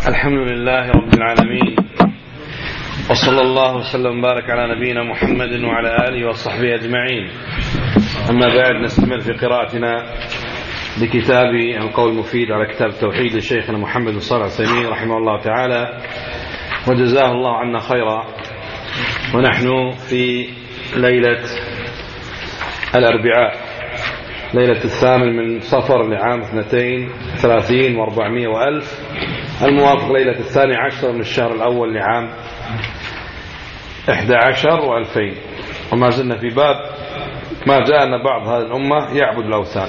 الحمد لله رب العالمين، وصلى الله وسلم وبارك على نبينا محمد وعلى آله وصحبه أجمعين. أما بعد، نستمر في قراءتنا بكتاب القول المفيد على كتاب التوحيد لشيخنا محمد بن صالح العثيمين رحمه الله تعالى وجزاه الله عنا خيرا. ونحن في ليلة الأربعاء، ليلة 8 من صفر لعام 32 و400 وألف، الموافق ليلة 12 من الشهر الأول لعام 11 و2000. وما زلنا في باب ما جاء أن بعض هذه الأمة يعبد الأوثان.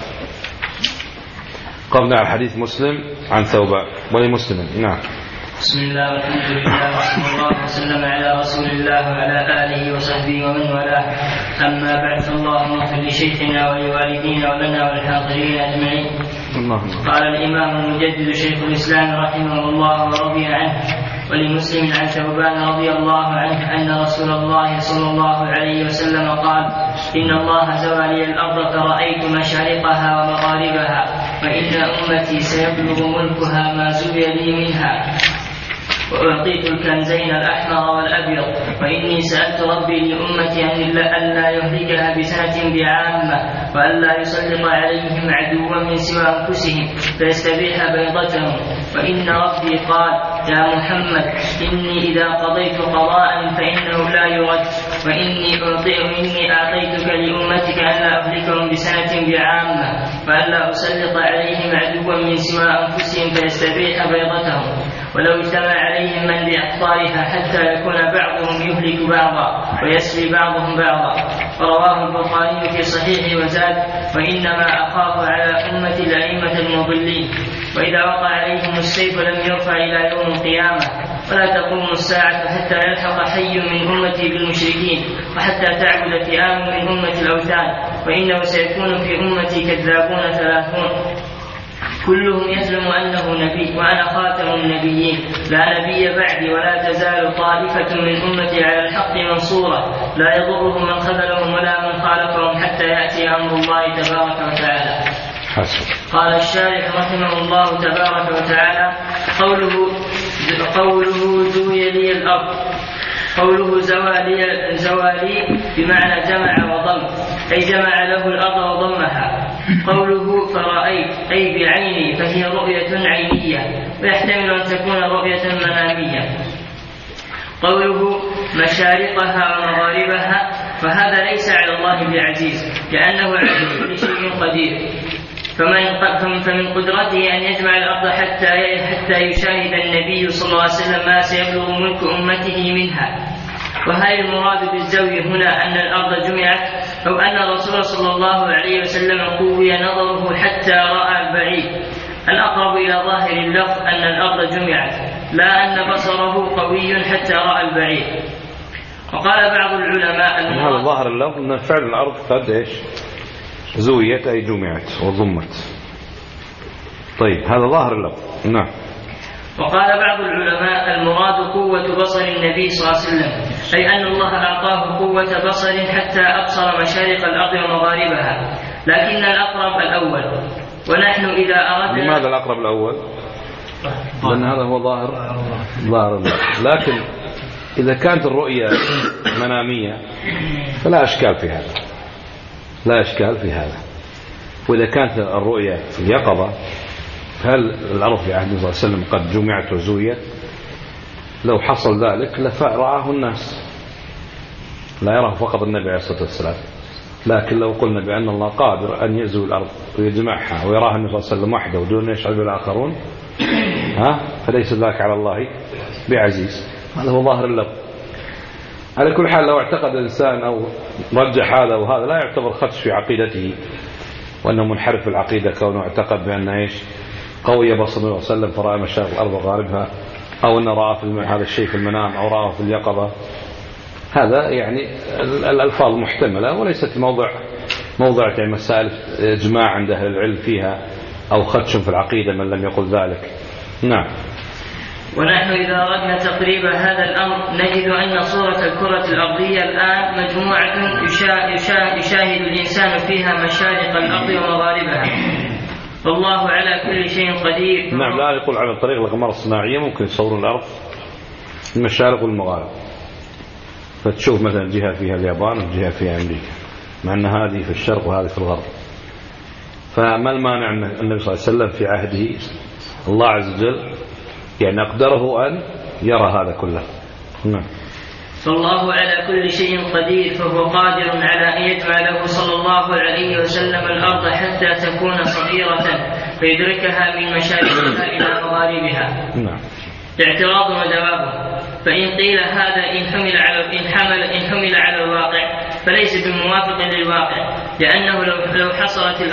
قبل على حديث مسلم عن ثوبان ولمسلم. نعم. بسم الله والحمد لله وصلى الله وسلم على رسول الله وعلى آله وصحبه ومن والاه. أما بعد، اللهم اغفر لشيخنا ولوالدينا ولنا وللحاضرين أجمعين. قال الإمام المجدد شيخ الإسلام رحمه الله ورضي عنه: ولمسلم عن ثوبان رضي الله عنه أن رسول الله صلى الله عليه وسلم قال: إن الله زوى لي الأرض فرأيت مشارقها ومغاربها، فإن أمتي سيبلغ ملكها ما زوي لي منها، وأعطيت الكنزين الأحمر والأبيض، فإني سألت ربي لأمتي ألا يهلكها بسنة بعامة، وألا يسلط عليهم عدوا من سوى أنفسهم فيستبيح بيضتهم. فإن ربي قال: يا محمد، إني إذا قضيت قضاء فإنه لا يرد، وإني أعطيتك لأمتك ألا أهلكهم بسنة بعامة، فألا أسلط عليهم عدوا من سوى أنفسهم فيستبيح بيضتهم، ولو اجتمع عليهم من بأقطارها حتى يكون بعضهم يهلك بعضا ويسري بعضهم بعضا. رواه البخاري في صحيحه وزاد: وإنما أخاف على أمتي الأئمة المضلين، وإذا وقع عليهم السيف لم يرفع إلى يوم القيامة، ولا تقوم الساعة حتى يلحق حي من أمتي بالمشركين، وحتى تعبد فئام من أمة الأوثان، وإنه سيكون في أمتي كذابون 30 كلهم يزعم أنه نبي، وأنا خاتم النبيين، لا نبي بعدي، ولا تزال طائفة من أمتي على الحق منصورة، لا يضرهم من خذلهم ولا من خالفهم حتى يأتي أمر الله تبارك وتعالى. قال الشارح رحمه الله تبارك وتعالى: قوله زوي لي الأرض، قوله زوالي بمعنى جمع وضم، أي جمع له الأرض وضمها. قوله فرأيت أي بعيني، فهي رؤية عينية، ويحتمل أن تكون رؤية منامية. قوله مشارقها ومغاربها، فهذا ليس على الله بعزيز، لأنه على كل شيء قدير، فمن قدرته أن يجمع الأرض حتى يشاهد النبي صلى الله عليه وسلم ما سيبلغ ملك أمته منها. وهل المراد بالزوي هنا أن الأرض جمعت، أو أن الرسول صلى الله عليه وسلم قوي نظره حتى رأى البعيد؟ الأقرب إلى ظاهر اللفظ أن الأرض جمعت، لا أن بصره قوي حتى رأى البعيد. وقال بعض العلماء: هذا ظاهر اللفظ أن فعل الأرض قد زويت أي جمعت وضمت. طيب، هذا ظاهر اللفظ. نعم. وقال بعض العلماء: المراد قوة بصر النبي صلى الله عليه وسلم، أي أن الله أعطاه قوة بصر حتى أبصر مشارق الأرض ومغاربها، لكن الأقرب الأول. ونحن إذا أردنا. لماذا الأقرب الأول؟ لأن هذا هو ظاهر اللفظ. لكن إذا كانت الرؤية منامية فلا أشكال في هذا، لا إشكال في هذا. وإذا كانت الرؤية في اليقظة، هل الأرض في عهد النبي صلى الله عليه وسلم قد جمعت وزويت؟ لو حصل ذلك لرآه الناس، لا يراه فقط النبي عليه الصلاة والسلام. لكن لو قلنا بأن الله قادر أن يزوي الأرض ويجمعها ويراها النبي صلى الله عليه وسلم وحده ودون أن يشعر بالآخرون، فليس ذلك على الله بعزيز. هذا هو ظاهر اللفظ. على كل حال، لو اعتقد الإنسان أو رجح هذا وهذا، لا يعتبر خدش في عقيدته وأنه منحرف في العقيدة، كونه اعتقد بأن قوي بصر النبي صلى الله عليه وسلم فرأى مشارق الأرض وغاربها، أو أن رأى هذا الشيء في المنام أو رأى في اليقظة. هذا الألفاظ محتملة وليست موضع مسائل إجماع عند أهل العلم فيها أو خدش في العقيدة من لم يقل ذلك. نعم. ونحن إذا أردنا تقريب هذا الأمر نجد أن صورة الكرة الأرضية الآن مجموعة يشاهد الإنسان فيها مشارق الأرض ومغاربها، والله على كل شيء قدير. نعم. لا يقول على طريق الأقمار الصناعية ممكن يصورون الأرض المشارق والمغارب، فتشوف مثلا جهة فيها اليابان وجهة فيها أمريكا، مع أن هذه في الشرق وهذه في الغرب. فما المانع أن النبي صلى الله عليه وسلم في عهده الله عز وجل يعني أقدره أن يرى هذا كله. نعم. فالله على كل شيء قدير، فهو قادر على أن يجمع له صلى الله عليه وسلم الأرض حتى تكون صغيرة فيدركها من مشارقها إلى مغاربها. نعم. اعتراض وجوابه. فإن قيل هذا إن حمل على الواقع فليس بموافق للواقع، لأنه لو حصلت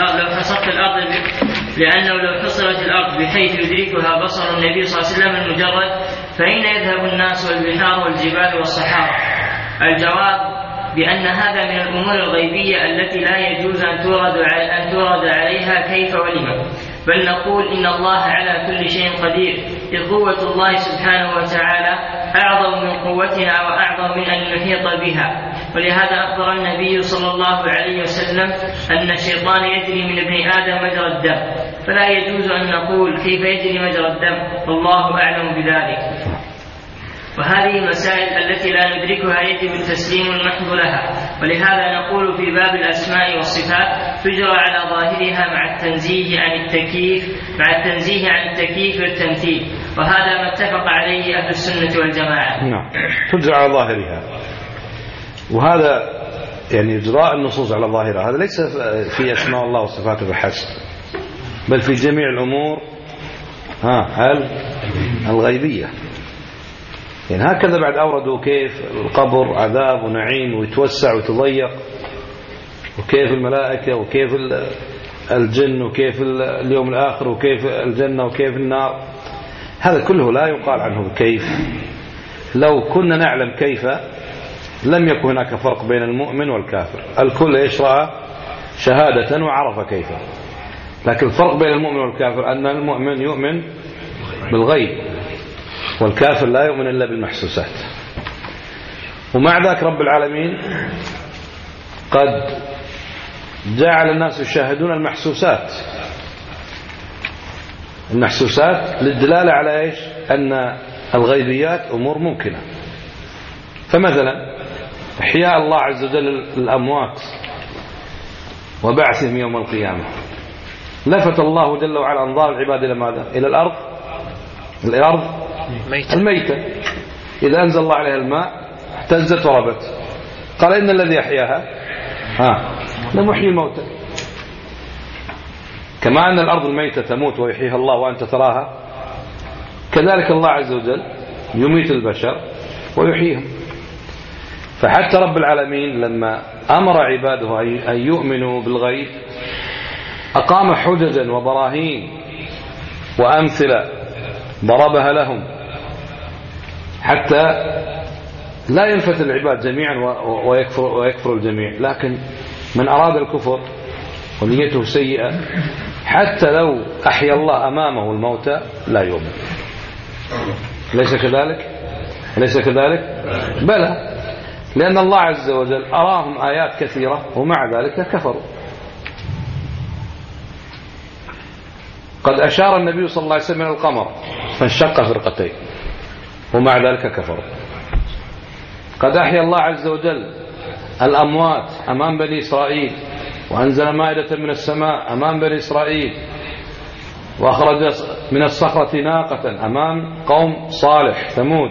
الأرض بحيث يدركها بصر النبي صلى الله عليه وسلم المجرد، فأين يذهب الناس والبحار والجبال والصحارى؟ الجواب بأن هذا من الأمور الغيبية التي لا يجوز أن تورد عليها كيف ولما، بل نقول إن الله على كل شيء قدير، إذ قوة الله سبحانه وتعالى أعظم من قوتنا وأعظم من أن نحيط بها. ولهذا أخبر النبي صلى الله عليه وسلم أن الشيطان يجري من ابن آدم مجرى الدم، فلا يجوز أن نقول كيف يجري مجرى الدم، والله أعلم بذلك. وهذه المسائل التي لا ندركها يجب التسليم المحض لها، ولهذا نقول في باب الأسماء والصفات تجرى على ظاهرها مع التنزيه عن التكييف والتمثيل، وهذا ما اتفق عليه أهل السنة والجماعة. نعم. تجرى على ظاهرها، وهذا يعني إجراء النصوص على ظاهرها هذا ليس في أسماء الله وصفاته بحسب، بل في جميع الأمور الغيبية. يعني هكذا بعد أوردوا كيف القبر عذاب ونعيم ويتوسع ويتضيق، وكيف الملائكة وكيف الجن وكيف اليوم الآخر وكيف الجنة وكيف النار. هذا كله لا يقال عنه كيف. لو كنا نعلم كيف لم يكن هناك فرق بين المؤمن والكافر، الكل يشرع شهادة وعرف كيف. لكن الفرق بين المؤمن والكافر أن المؤمن يؤمن بالغيب، والكافر لا يؤمن إلا بالمحسوسات. ومع ذلك رب العالمين قد جعل الناس يشاهدون المحسوسات للدلالة على إيش؟ أن الغيبيات أمور ممكنة. فمثلا إحياء الله عز وجل الأموات وبعثهم يوم القيامة، لفت الله جل وعلا أنظار العباد إلى ماذا؟ إلى الأرض الميتة. إذا أنزل الله عليها الماء اهتزت وربت، قال إن الذي أحياها لمحيي الموتى. كما أن الأرض الميتة تموت ويحييها الله وأنت تراها، كذلك الله عز وجل يميت البشر ويحييهم. فحتى رب العالمين لما أمر عباده أن يؤمنوا بالغيب أقام حججا وبراهين وأمثلة ضربها لهم حتى لا ينفتن العباد جميعا ويكفر الجميع. لكن من أراد الكفر ونيته سيئة حتى لو أحيا الله أمامه الموتى لا يؤمن. ليس كذلك بلى، لأن الله عز وجل أراهم آيات كثيرة ومع ذلك كفروا. قد أشار النبي صلى الله عليه وسلم إلى القمر فانشق فرقتين ومع ذلك كفروا. قد أحيا الله عز وجل الأموات أمام بني إسرائيل، وأنزل مائدة من السماء أمام بني إسرائيل، وأخرج من الصخرة ناقة أمام قوم صالح ثمود،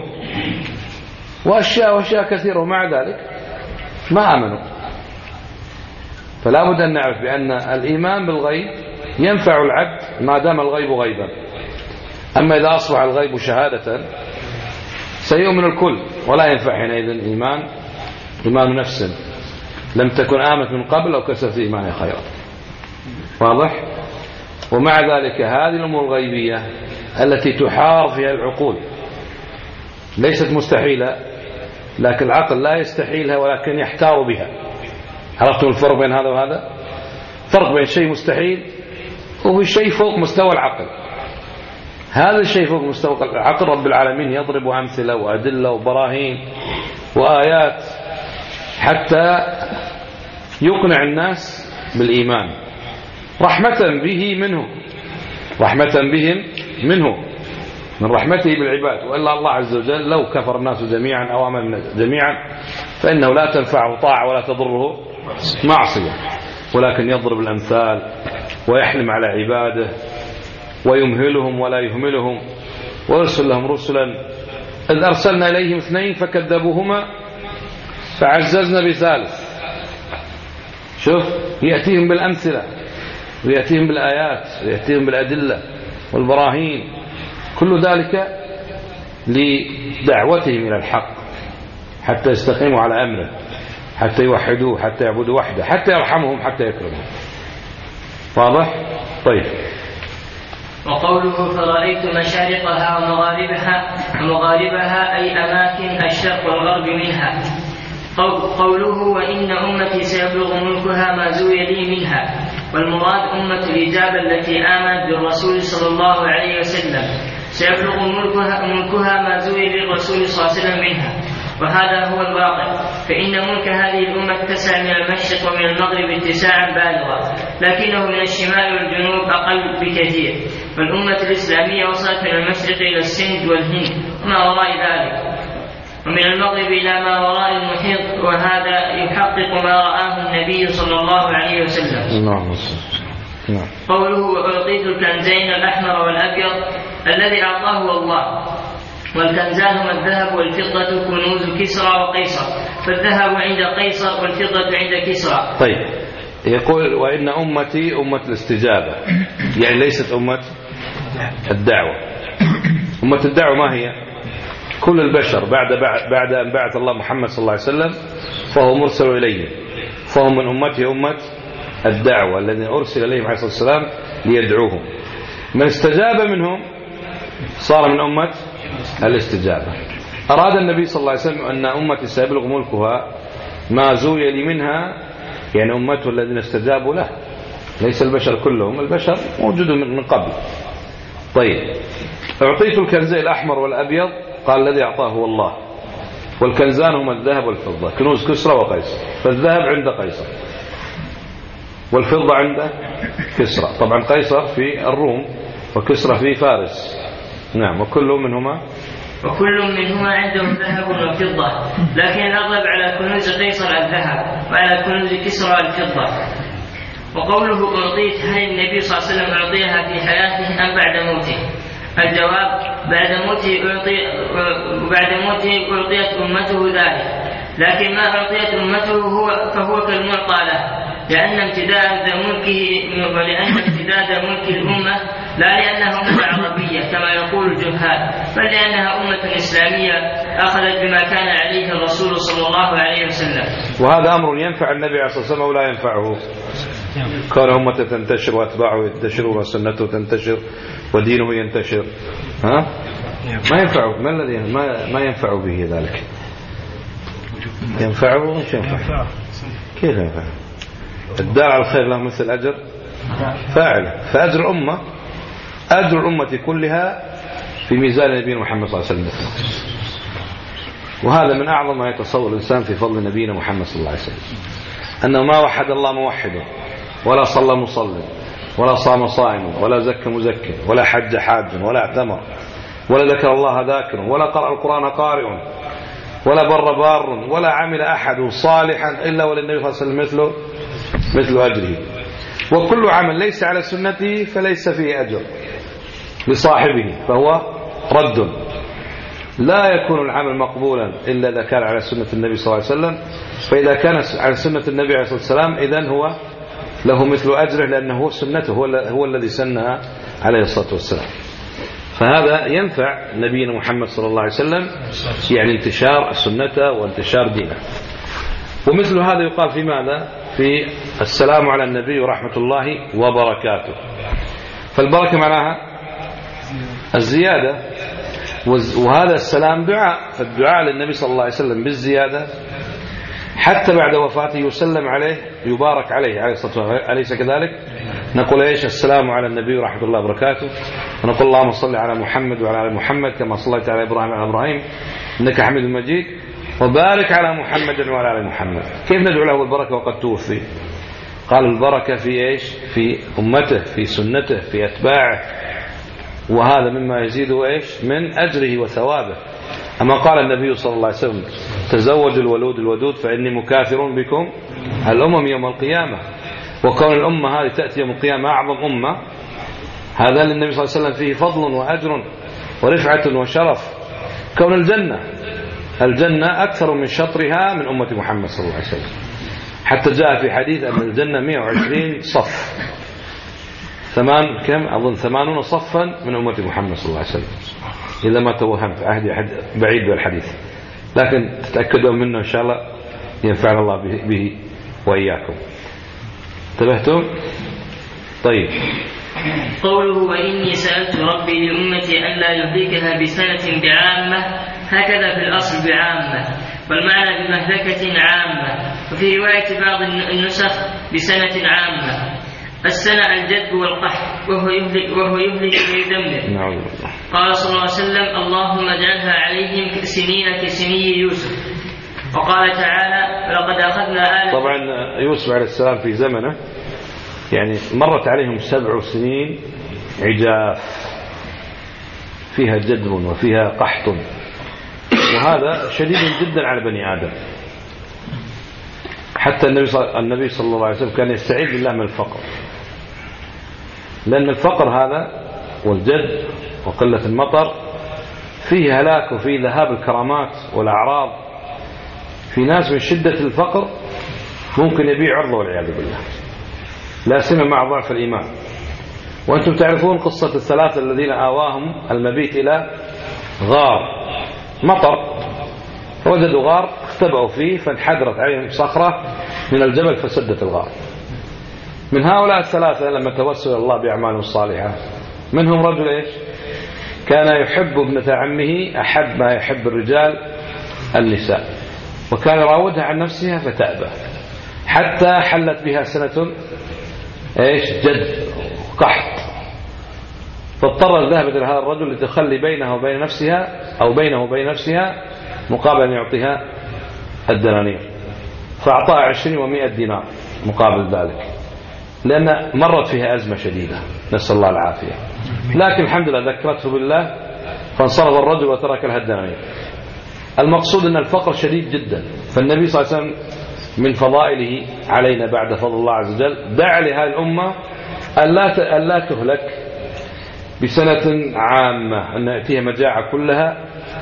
وأشياء كثيرة، ومع ذلك ما آمنوا. فلا بد أن نعرف بأن الإيمان بالغيب ينفع العبد ما دام الغيب غيبا. أما إذا أصبح الغيب شهادة سيؤمن الكل ولا ينفع حينئذ إيمان نفس لم تكن آمت من قبل أو كسبت إيمانها خيرا. واضح؟ ومع ذلك هذه الأمور الغيبية التي تحار فيها العقول ليست مستحيلة، لكن العقل لا يستحيلها ولكن يحتار بها. عرفتم الفرق بين هذا وهذا؟ فرق بين شيء مستحيل وهو شيء فوق مستوى العقل. هذا الشيء فوق مستوى العقل رب العالمين يضرب أمثلة وأدلة وبراهين وآيات حتى يقنع الناس بالإيمان رحمة به منه رحمة بهم منه، من رحمته بالعباد. وإلا الله عز وجل لو كفر الناس جميعا أو آمن الناس جميعا فإنه لا تنفعه طاعة ولا تضره معصية، ولكن يضرب الأمثال ويحلم على عباده ويمهلهم ولا يهملهم، ويرسل لهم رسلا إذ أرسلنا إليهم 2 فكذبوهما فعززنا بثالث. شوف، يأتيهم بالأمثلة ويأتيهم بالآيات ويأتيهم بالأدلة والبراهين، كل ذلك لدعوتهم إلى الحق حتى يستقيموا على أمره، حتى يوحدوه، حتى يعبدوا وحده، حتى يرحمهم، حتى يكرمهم. واضح؟ طيب. وقوله فرأيت مشارقها ومغاربها أي أماكن الشرق والغرب منها. قوله وإن أمتي سيبلغ ملكها ما زوي لي منها، والمراد أمة الإجابة التي آمنت بالرسول صلى الله عليه وسلم، سيبلغ ملكها ما زوي للرسول صلى الله عليه وسلم منها، وهذا هو الواقع، فإن ملك هذه الأمة اتسع من المشرق ومن المغرب اتساعا بالغا، لكنه من الشمال والجنوب أقل بكثير. فالأمة الإسلامية وصلت من المشرق إلى السند والهند وما وراء ذلك، ومن المغرب إلى ما وراء المحيط، وهذا يحقق ما رآه النبي صلى الله عليه وسلم. قوله وأعطيت الكنزين الأحمر والأبيض الذي أعطاه الله، والكنزان هما الذهب والفضة كنوز كسرى وقيصر، فالذهب عند قيصر والفضة عند كسرى. طيب، يقول وإن أمتي أمة الاستجابة، يعني ليست أمة الدعوة. أمة الدعوة ما هي؟ كل البشر بعد أن بعث الله محمد صلى الله عليه وسلم فهو مرسل إليه، فهم من أمته أمة الدعوة الذين أرسل إليهم عليه الصلاة والسلام ليدعوهم. من استجاب منهم صار من أمة الاستجابة. أراد النبي صلى الله عليه وسلم أن أمتي سيبلغ ملكها ما زوي لي منها، يعني أمته الذين استجابوا له، ليس البشر كلهم، البشر موجودون من قبل. طيب، أعطيت الكنزين الأحمر والأبيض، قال الذي أعطاه هو الله، والكنزان هما الذهب والفضة، كنوز كسرى وقيصر، فالذهب عند قيصر والفضة عند كسرى. طبعا قيصر في الروم وكسرى في فارس. نعم، وكل منهما عندهم ذهب وفضة، لكن الأغلب على كنوز قيصر الذهب وعلى كنوز كسرى الفضة. وقوله أعطيت، هل النبي صلى الله عليه وسلم أعطيها في حياته أم بعد موته؟ الجواب بعد موته أعطيت أمته ذلك، لكن ما أعطيت أمته فهو كالمعطى له، لأن امتداد ملك الأمة لا لأنها أمة عربية كما يقول الجهال، بل لأنها أمة إسلامية أخذت بما كان عليه الرسول صلى الله عليه وسلم. وهذا أمر ينفع النبي عليه الصلاة والسلام ولا ينفعه؟ كان أمته تنتشر وأتباعه ينتشرون وسنته تنتشر ودينه ينتشر، ما ينفعه. ما الذي ما ينفع به ذلك؟ ينفعه؟ مش ينفع. كيف ينفع؟ الداعي على الخير له مثل أجر فاعله، فأجر الأمة أجر الأمة كلها في ميزان نبينا محمد صلى الله عليه وسلم. وهذا من أعظم ما يتصور الإنسان في فضل نبينا محمد صلى الله عليه وسلم، أنه ما وحد الله موحد، ولا صلى مصلي، ولا صام صائم، ولا زكى مزكي، ولا حج حاج، ولا اعتمر، ولا ذكر الله ذاكر، ولا قرأ القرآن قارئ، ولا بر بار، ولا عمل أحد صالحا إلا وللنبي صلى الله عليه وسلم مثل أجره. وكل عمل ليس على سنته فليس فيه أجر لصاحبه فهو رد. لا يكون العمل مقبولا إلا إذا كان على سنة النبي صلى الله عليه وسلم، فإذا كان على سنة النبي عليه الصلاة والسلام إذن هو له مثل أجره، لأنه هو سنته، هو الذي سنها عليه الصلاة والسلام. فهذا ينفع نبينا محمد صلى الله عليه وسلم، يعني انتشار سنته وانتشار دينه. ومثل هذا يقال في ماذا؟ في السلام على النبي ورحمة الله وبركاته. فالبركة معناها الزيادة، وهذا السلام دعاء، فالدعاء للنبي صلى الله عليه وسلم بالزيادة حتى بعد وفاته يسلم عليه يبارك عليه الصلاة والسلام، أليس كذلك؟ نقول إيش؟ السلام على النبي ورحمة الله وبركاته، ونقول اللهم صل على محمد وعلى آل محمد كما صليت على إبراهيم وعلى إبراهيم إنك حميد مجيد، وبارك على محمد وعلى آل محمد. كيف ندعو له بالبركة وقد توفي؟ قال البركة في إيش؟ في أمته، في سنته، في أتباعه، وهذا مما يزيد إيش؟ من أجره وثوابه. أما قال النبي صلى الله عليه وسلم تزوج الولود الودود فإني مكاثر بكم الأمم يوم القيامة. وكون الأمة هذه تأتي يوم القيامة أعظم أمة، هذا للنبي صلى الله عليه وسلم فيه فضل وأجر ورفعة وشرف. كون الجنة أكثر من شطرها من أمة محمد صلى الله عليه وسلم، حتى جاء في حديث أن الجنة 120 صف، كم أظن 80 صفا من أمة محمد صلى الله عليه وسلم، إذا ما توهمت عهدي بعيد بالحديث، لكن تتأكدوا منه إن شاء الله ينفعنا الله به وإياكم. انتبهتم؟ طيب. قوله وإني سألت ربي لأمتي أن لا يهلكها بسنة بعامة، هكذا في الأصل بعامة، والمعنى بمهلكة عامة، وفي رواية بعض النسخ بسنة عامة. السنة الجد والقحط، وهو يهلك ويدمر. قال صلى الله عليه وسلم اللهم اجعلها عليهم سنين كسني يوسف. وقال تعالى ولقد أخذنا آل. طبعا يوسف عليه السلام في زمنه يعني مرت عليهم 7 سنين عجاف فيها جدب وفيها قحط، وهذا شديد جدا على بني آدم. حتى النبي صلى الله عليه وسلم كان يستعيذ بالله من الفقر، لأن الفقر هذا والجد وقلة المطر فيه هلاك وفيه ذهاب الكرامات والأعراض. في ناس من شدة الفقر ممكن يبيع عرضه والعياذ بالله، لا سيما مع ضعف الإيمان. وأنتم تعرفون قصة الثلاثة الذين آواهم المبيت إلى غار مطر، فوجدوا غار اختبأوا فيه فانحدرت عليهم صخرة من الجبل فسدت الغار. من هؤلاء الثلاثة لما توسل الله بأعمالهم الصالحة منهم رجل إيش؟ كان يحب ابنة عمه أحب ما يحب الرجال النساء، وكان يراودها عن نفسها فتأبى، حتى حلت بها سنة إيش؟ جد قحط، فاضطر الذهب إلى هذا الرجل لتخلي بينه وبين نفسها أو بينه وبين نفسها مقابل أن يعطيها الدنانير، فأعطاها 20 و100 دينار مقابل ذلك، لأن مرت فيها أزمة شديدة نسأل الله العافية. لكن الحمد لله ذكرته بالله فانصرف الرجل وترك لها الدنانير. المقصود أن الفقر شديد جدا، فالنبي صلى الله عليه وسلم من فضائله علينا بعد فضل الله عز وجل دعا لهذه الأمة أن لا تهلك بسنة عامة، أن يأتيها مجاعة كلها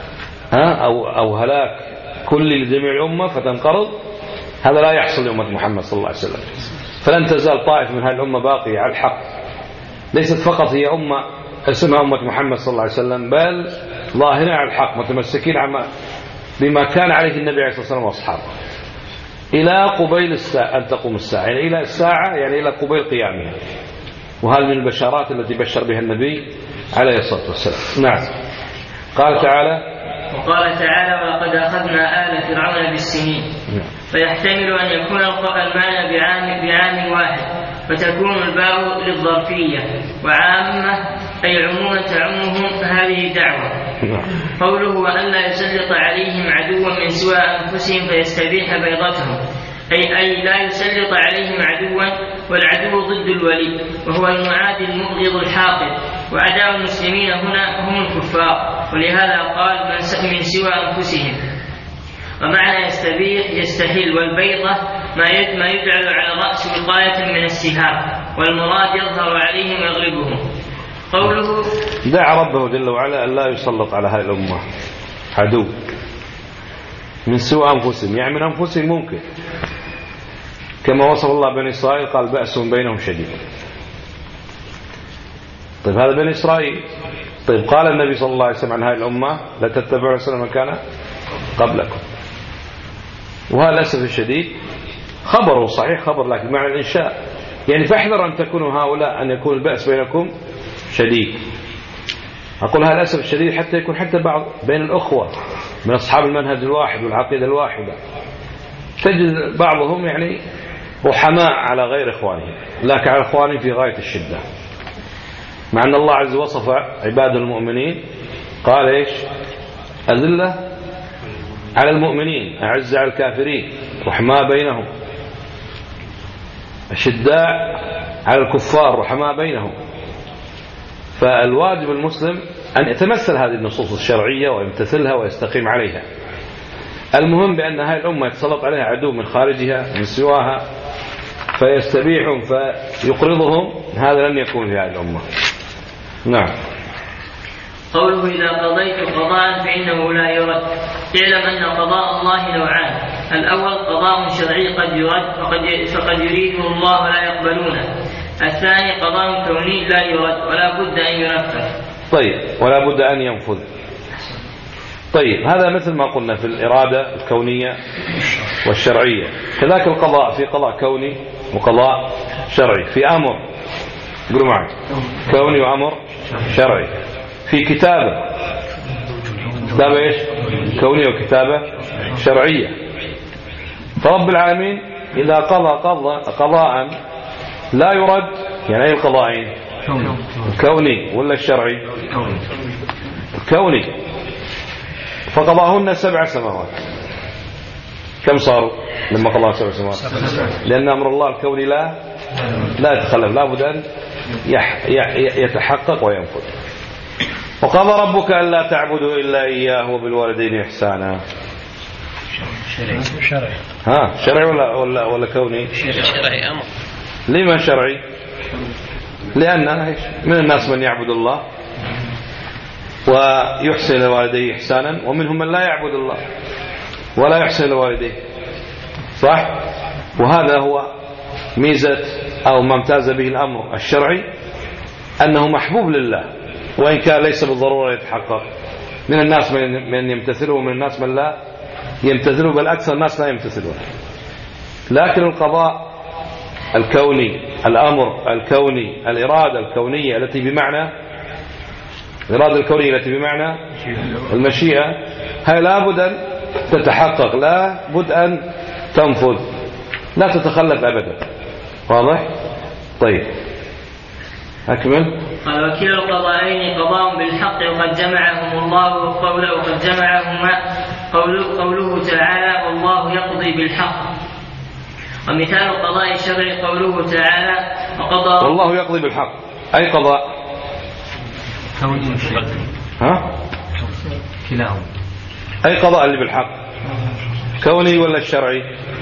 أو هلاك كل لجميع الأمة فتنقرض. هذا لا يحصل لأمة محمد صلى الله عليه وسلم، فلن تزال طائفة من هذه الأمة باقية على الحق، ليست فقط هي أمة اسمها أمة محمد صلى الله عليه وسلم، بل ظاهرين على الحق متمسكين بما كان عليه النبي عليه الصلاة والسلام وأصحابه إلى قبيل الساعة أن تقوم الساعة، يعني إلى الساعة يعني إلى قبيل قيامها. وهذا من البشارات التي بشر بها النبي عليه الصلاة والسلام. نعم. قال تعالى وقال تعالى ولقد أخذنا آل فرعون بالسنين، فيحتمل أن يكون المعنى بعام واحد، فتكون الباء للظرفية، وعامة أي عموما تعمهم هذه الدعوة. قوله وأن لا يسلط عليهم عدوا من سوى أنفسهم فيستبيح بيضتهم، أي لا يسلط عليهم عدوا، والعدو ضد الولي وهو المعادي المبغض الحاقد، وأعداء المسلمين هنا هم الكفار، ولهذا قال من سوى أنفسهم. ومعنى يستبيح يستحل، والبيضة ما يجعل على رأس وقاية من السهام، والمراد يظهر عليهم ويغلبهم. قوله دعا ربه جل وعلا أن لا يسلط على هذه الأمة عدو من سوى أنفسهم، يعني من أنفسهم ممكن، كما وصف الله بني إسرائيل قال بأس بينهم شديد. طيب هذا بني إسرائيل. طيب قال النبي صلى الله عليه وسلم عن هذه الأمة لا تتبعوا سنن من كان قبلكم، وهذا للأسف الشديد خبره صحيح خبر لكن معنى الإنشاء، يعني فاحذر أن تكونوا هؤلاء أن يكون البأس بينكم شديد. أقول هذا للأسف الشديد حتى يكون حتى بعض بين الأخوة من أصحاب المنهج الواحد والعقيدة الواحدة، تجد بعضهم يعني رحماء على غير إخوانهم، لكن على إخوانهم في غاية الشدة، مع أن الله عز وصف عباد المؤمنين قال إيش؟ أذلة على المؤمنين أعز على الكافرين رحماء بينهم. أشداء على الكفار رحماء بينهم. فالواجب المسلم أن يتمثل هذه النصوص الشرعية ويمتثلها ويستقيم عليها. المهم بأن هذه الأمة يتسلط عليها عدو من خارجها من سواها فيستبيحهم فيقرضهم، هذا لن يكون في هذه الأمة. نعم. قوله إذا قضيت قضاء فإنه لا يرد. اعلم أن قضاء الله نوعان: الأول قضاء شرعي قد يرد فقد يريده الله ولا يقبلونه. الثاني قضاء كوني لا يرد ولا بد أن ينفذ. طيب، ولا بد أن ينفذ. طيب، هذا مثل ما قلنا في الإرادة الكونية والشرعية. كذلك القضاء، في قضاء كوني وقضاء شرعي. في أمر، قولوا معي، كوني وأمر شرعي. في كتابة إيش؟ كونية وكتابة شرعية. فرب العالمين إذا قضى قضاء لا يرد، يعني أي القضاءين؟ الكوني ولا الشرعي؟ الكوني. فقضاهن 7 سماوات. كم صاروا لما قضاها 7 سماوات؟ لأن أمر الله الكوني لا يتخلف، لا بد أن يتحقق وينفذ. وقضى ربك ألا تعبدوا إلا إياه وبالوالدين إحسانا. شرعي ولا كوني؟ شرعي. أمر. لما شرعي؟ لأن من الناس من يعبد الله ويحسن لوالديه إحسانا، ومنهم من لا يعبد الله ولا يحسن لوالديه. صح؟ وهذا هو ميزة أو ما امتاز به الأمر الشرعي، أنه محبوب لله وإن كان ليس بالضرورة يتحقق. من الناس من يمتثله ومن الناس من لا يمتثله، بل أكثر الناس لا يمتثلون. لكن القضاء الكوني، الأمر الكوني، الإرادة الكونية التي بمعنى الإرادة الكونية التي بمعنى المشيئة، هي لا بد أن تتحقق، لا بد أن تنفذ، لا تتخلف أبدا. واضح؟ طيب، أكمل. قال: وكلا القضاءين قضاء بالحق وقد جمعهم الله قوله، وقد جمعهما قوله تعالى: والله يقضي بالحق. ومثال القضاء الشرعي قوله تعالى: وقضى والله يقضي بالحق. أي قضاء؟ كلاهما. أي قضاء اللي بالحق؟ كوني ولا الشرعي؟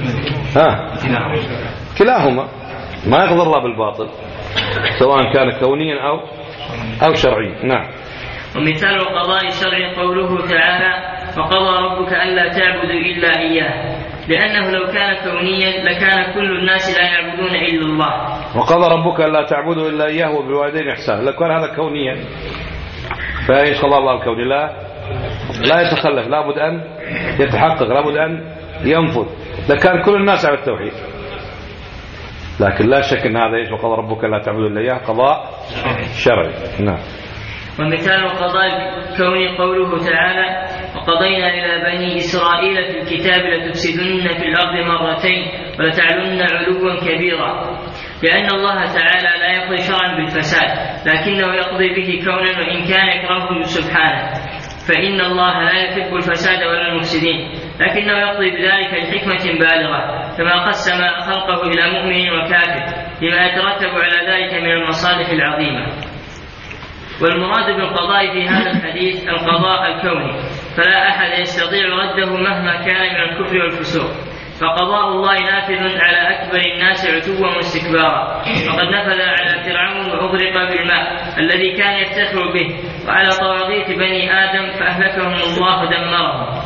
كلاهما. ما يقضي الله بالباطل سواء كان كونيا أو شرعيا. نعم. ومثال القضاء الشرعي قوله تعالى: وقضى ربك ألا تعبدوا إلا إياه، لأنه لو كان كونيا لكان كل الناس لا يعبدون إلا الله. وقضى ربك ألا تعبدوا إلا إياه وبالوالدين إحسانا. لو كان هذا كونيا فإيش قضى الله الكوني؟ لا يتخلف، لا بد أن يتحقق، لا بد أن ينفذ، لكان كل الناس على التوحيد. لكن لا شك أن هذا إيش؟ وقضى ربك ألا تعبدوا إلا إياه قضاء شرعي. نعم. ومثال القضاء الكوني قوله تعالى: وقضينا إلى بني إسرائيل في الكتاب لتفسدن في الأرض مرتين ولتعلن علوا كبيرا. لأن الله تعالى لا يقضي شرعا بالفساد، لكنه يقضي به كونا وإن كان يكرهه سبحانه، فإن الله لا يحب الفساد ولا المفسدين، لكنه يقضي بذلك لحكمة بالغة، كما قسم خلقه إلى مؤمن وكافر لما يترتب على ذلك من المصالح العظيمة. والمراد بالقضاء في هذا الحديث القضاء الكوني، فلا أحد يستطيع رده مهما كان من الكفر والفسوق، فقضاء الله نافذ على أكبر الناس عتوا واستكبارا، وقد نفذ على فرعون وأغرق بالماء الذي كان يفتخر به، وعلى طواغيت بني آدم فأهلكهم الله دمرهم.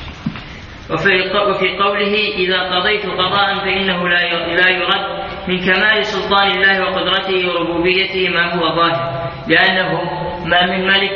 وفي قوله: إذا قضيت قضاء فإنه لا يرد، من كمال سلطان الله وقدرته وربوبيته ما هو ظاهر، لأنه ما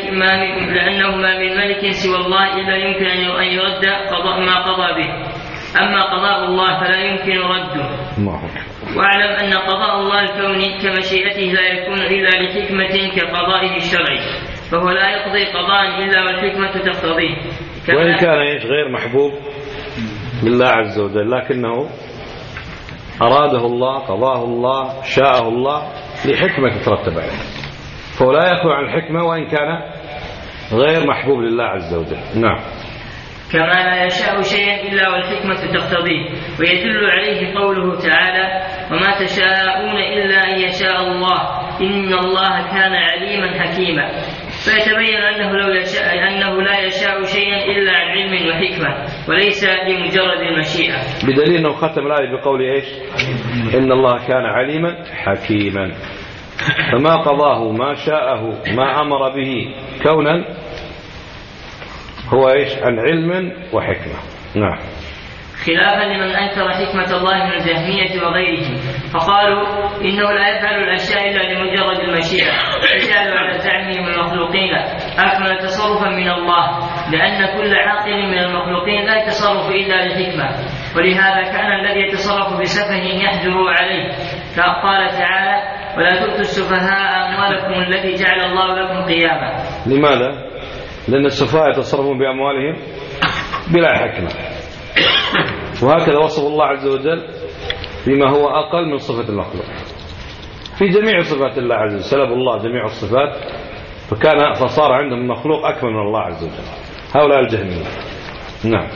من ملك سوى الله إلا يمكن أن يرد قضاء ما قضى به، أما قضاء الله فلا يمكن رده. واعلم أن قضاء الله الكوني كمشيئته لا يكون إلا لحكمة كقضائه الشرعي، فهو لا يقضي قضاء إلا والحكمة تقتضيه، وإن كان غير محبوب لله عز وجل، لكنه أراده الله، قضاه الله، شاءه الله لحكمة تترتب عليه، فهو لا يخلو عن الحكمة وإن كان غير محبوب لله عز وجل. نعم. كما لا يشاء شيئا إلا والحكمة تقتضيه. ويدل عليه قوله تعالى: وما تشاءون إلا أن يشاء الله إن الله كان عليما حكيما. فيتبين أنه لا يشاء شيئا إلا عن علم وحكمة وليس بمجرد المشيئة. بدليل أنه ختم الآية بقول إيش؟ إن الله كان عليما حكيما. فما قضاه ما شاءه ما أمر به كونا هو إيش؟ عن علم وحكمة. نعم. خلافا لمن أنكر حكمة الله من الجهمية وغيرهم فقالوا إنه لا يفعل الأشياء إلا لمجرد المشيئة فجعلوا على زعمهم المخلوقين أكمل تصرفا من الله لأن كل عاقل من المخلوقين لا يتصرف إلا لحكمة ولهذا كان الذي يتصرف بسفه يحجر عليه قال تعالى ولا تؤتوا السفهاء أموالكم التي جعل الله لكم قياما. لماذا؟ لأن السفهاء يتصرفون بأموالهم بلا حكمة وهكذا وصف الله عز وجل بما هو أقل من صفة المخلوق في جميع صفات الله عز وجل. سلب الله جميع الصفات فصار عندهم المخلوق أكمل من الله عز وجل هؤلاء الجهمية. نعم.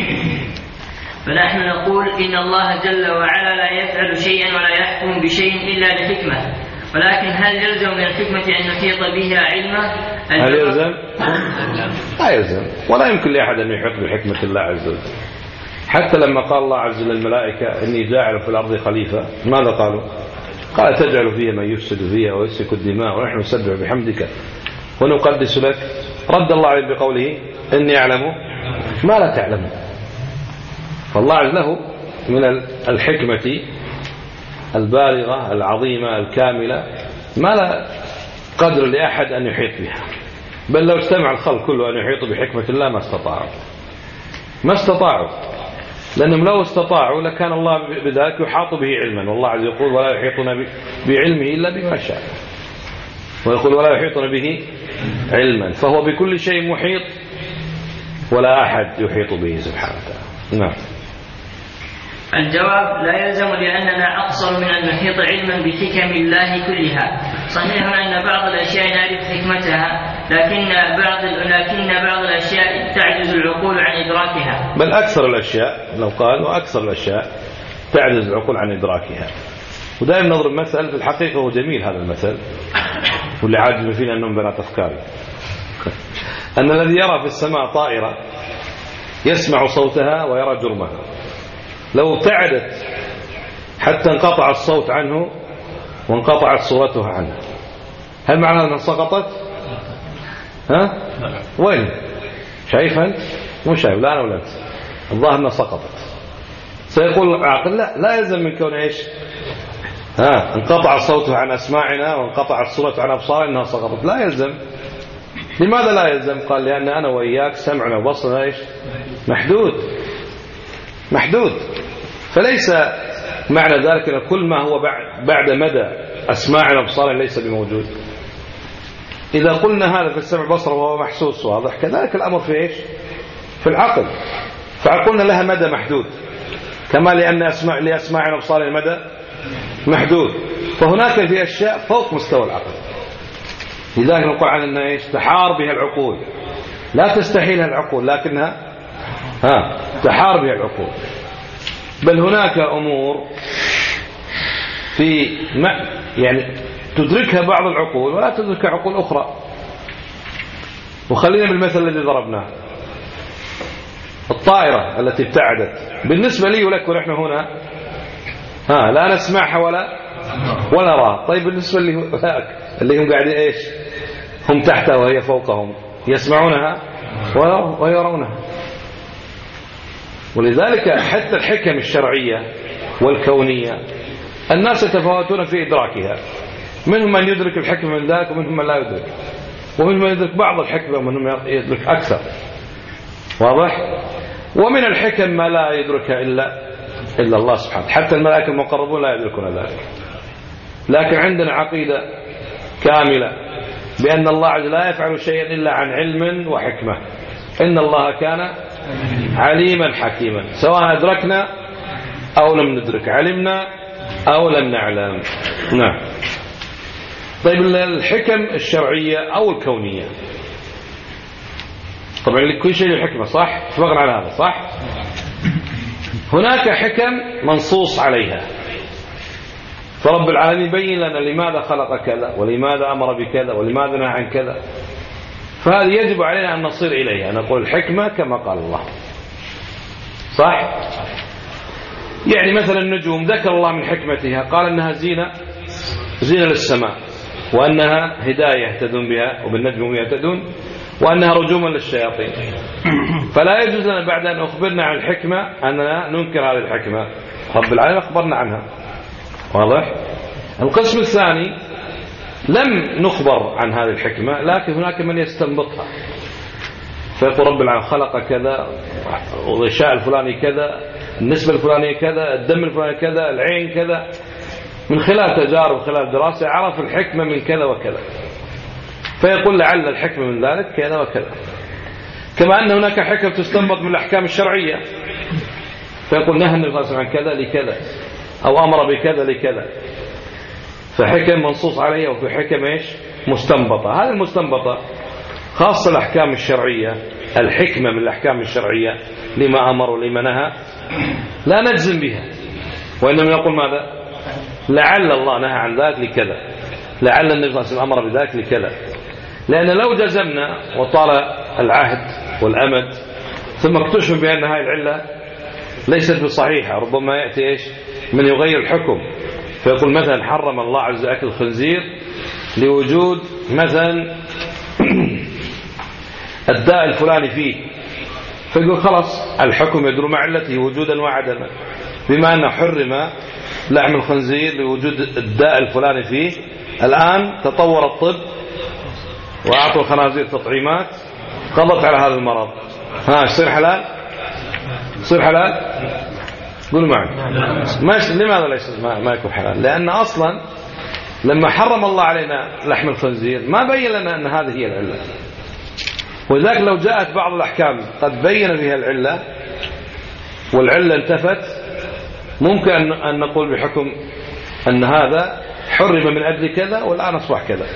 فنحن نقول إن الله جل وعلا لا يفعل شيئا ولا يحكم بشيء إلا لحكمة ولكن هل يلزم من الحكمة أن نحيط بها علما؟ هل يلزم؟ لا يلزم ولا يمكن لأحد أن يحيط بحكمة الله عز وجل. حتى لما قال الله عز وجل للملائكة إني جاعل في الأرض خليفة ماذا قالوا؟ قال تجعل فيها من يفسد فيها ويسفك الدماء ونحن نسبح بحمدك ونقدس لك. رد الله عليه بقوله إني أعلم ما لا تعلم. فالله عز له من الحكمة البالغة العظيمة الكاملة ما لا قدر لأحد أن يحيط بها بل لو اجتمع الخلق كله أن يحيطوا بحكمة الله ما استطاعوا لأنهم لو استطاعوا لكان الله بذلك يحاط به علما والله عز يقول ولا يحيطون بعلمه إلا بما شاء ويقول ولا يحيطون به علما فهو بكل شيء محيط ولا أحد يحيط به سبحانه وتعالى. نعم. الجواب لا يلزم لأننا أقصر من أن نحيط علما بحكم الله كلها. صحيح أن بعض الأشياء نعرف حكمتها لكن بعض الأشياء تعجز العقول عن إدراكها بل أكثر الأشياء لو قال وأكثر الأشياء تعجز العقول عن إدراكها. ودائما نضرب مثل في الحقيقة هو جميل هذا المثل واللي عاجب فينا أنهم بنات أفكاري أن الذي يرى في السماء طائرة يسمع صوتها ويرى جرمها لو ابتعدت حتى انقطع الصوت عنه وانقطعت صورتها عنه هل معنى أنها سقطت؟ ها؟ وين؟ شايف أنت؟ مو شايف لا أنا ولا أنت الظاهر أنها سقطت. سيقول العاقل لا يلزم من كون إيش؟ انقطع صوتها عن أسماعنا وانقطعت صورتها عن أبصارنا أنها سقطت. لا يلزم. لماذا لا يلزم؟ قال لأن أنا وإياك سمعنا وبصرنا إيش؟ محدود فليس معنى ذلك أن كل ما هو بعد مدى أسماعنا وأبصارنا ليس بموجود. إذا قلنا هذا في السمع بصر وهو محسوس واضح كذلك الأمر في إيش؟ في العقل. فعقلنا لها مدى محدود كما لأن لأسماعنا وأبصارنا مدى محدود فهناك في أشياء فوق مستوى العقل. لذلك نقول عن أنها إيش؟ تحار بها العقول لا تستحيلها العقول لكنها تحار بها العقول. بل هناك أمور في يعني تدركها بعض العقول ولا تدركها عقول أخرى. وخلينا بالمثل الذي ضربناه الطائرة التي ابتعدت بالنسبة لي ولك ونحن هنا لا نسمعها ولا نراها. طيب بالنسبة اللي هم قاعدين إيش؟ هم تحتها وهي فوقهم يسمعونها ويرونها. ولذلك حتى الحكم الشرعية والكونية الناس يتفاوتون في إدراكها. منهم من يدرك الحكمة من ذلك ومنهم من لا يدرك ومنهم من يدرك بعض الحكمة ومنهم يدرك أكثر واضح. ومن الحكم ما لا يدركها إلا الله سبحانه. حتى الملائكة المقربون لا يدركون ذلك. لكن عندنا عقيدة كاملة بأن الله عز لا يفعل شيئا إلا عن علم وحكمة. إن الله كان عليما حكيما سواء أدركنا أو لم ندرك علمنا أو لم نعلم. نعم. طيب الحكم الشرعية أو الكونية طبعا لكل شيء الحكمة صح؟ اتفقنا على هذا صح؟ هناك حكم منصوص عليها فرب العالمين بين لنا لماذا خلق كذا ولماذا أمر بكذا ولماذا نهى عن كذا، فهذه يجب علينا أن نصير إليها، نقول الحكمة كما قال الله. صح؟ يعني مثلا النجوم ذكر الله من حكمتها، قال أنها زينة للسماء، وأنها هداية يهتدون بها وبالنجم هم يهتدون، وأنها رجوما للشياطين. فلا يجوز لنا بعد أن أخبرنا عن الحكمة أننا ننكر هذه الحكمة، رب العالمين أخبرنا عنها. واضح؟ القسم الثاني لم نخبر عن هذه الحكمة، لكن هناك من يستنبطها، فيقول رب العالمين خلق كذا، والغشاء الفلاني كذا، النسبة الفلانية كذا، الدم الفلاني كذا، العين كذا، من خلال تجارب وخلال دراسة عرف الحكمة من كذا وكذا، فيقول لعل الحكمة من ذلك كذا وكذا. كما أن هناك حكم تستنبط من الأحكام الشرعية، فيقول نهى النبي صلى الله عليه وسلم عن كذا لكذا، أو أمر بكذا لكذا، فحكم منصوص عليها وفي حكم إيش مستنبطة. هذه المستنبطة خاصة الأحكام الشرعية، الحكمة من الأحكام الشرعية لما أمر ولما نهى لا نجزم بها، وإنما يقول ماذا؟ لعل الله نهى عن ذلك لكذا، لعل النبي صلى الله عليه وسلم أمر بذلك لكذا. لأن لو جزمنا وطال العهد والأمد ثم اكتشف بأن هذه العلة ليست بصحيحة، ربما يأتي إيش من يغير الحكم، فيقول مثلا حرم الله عز وجل أكل الخنزير لوجود مثلا الداء الفلاني فيه، فيقول خلاص الحكم يدور مع علته وجودا وعدما، بما أنه حرم لحم الخنزير لوجود الداء الفلاني فيه، الآن تطور الطب وأعطوا الخنازير تطعيمات قضت على هذا المرض، يصير حلال؟ يصير حلال؟ قولوا معي. لماذا ليس ما يكون حلال؟ لأن أصلا لما حرم الله علينا لحم الخنزير ما بين لنا أن هذه هي العلة، ولذلك لو جاءت بعض الأحكام قد بين فيها العلة والعلة انتفت، ممكن أن نقول بحكم أن هذا حرم من أجل كذا والآن أصبح كذا.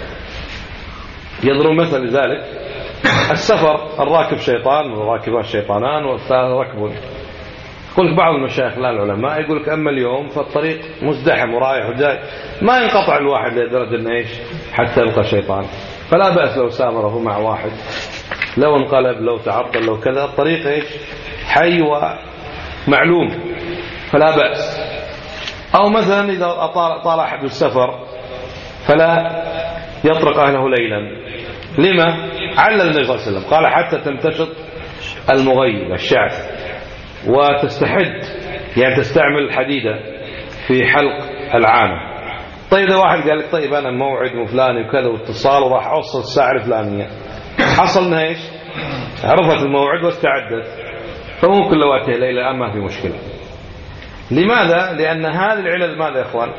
يضرب مثل لذلك السفر، الراكب شيطان والراكبان شيطانان والثالث ركب. يقول لك بعض المشايخ لا العلماء يقول لك أما اليوم فالطريق مزدحم ورايح وجاي، ما ينقطع الواحد لدرجة أنه إيش حتى يلقى شيطان، فلا بأس لو سافره مع واحد، لو انقلب لو تعطل لو كذا، الطريق إيش حي ومعلوم فلا بأس. أو مثلا إذا طال أحد السفر فلا يطرق أهله ليلا. لما؟ علل النبي صلى الله عليه وسلم قال حتى تمتشط المغيب الشعث وتستحد، يعني تستعمل الحديدة في حلق العانة. طيب إذا واحد قال لك طيب أنا موعد فلاني وكذا واتصال وراح أوصل الساعة الفلانية، حصل إنها إيش عرفت الموعد واستعدت، فممكن لو أتيه ليلة ما في مشكلة. لماذا؟ لأن هذه العلل ماذا يا إخوان